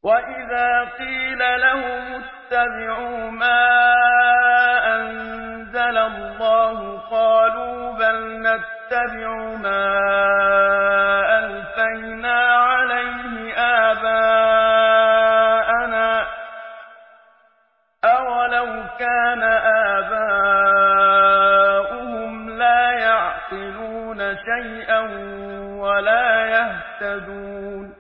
وَإِذَا قِيلَ لَهُمُ اتَّبِعُوا مَا أَنزَلَ اللَّهُ قَالُوا بَلْ نَتَّبِعُ مَا أَلْفَيْنَا عَلَيْهِ آبَاءَنَا ۚ أَوَلَوْ كَانَ آبَاؤُهُمْ لَا يَعْقِلُونَ شَيْئًا وَلَا يَهْتَدُونَ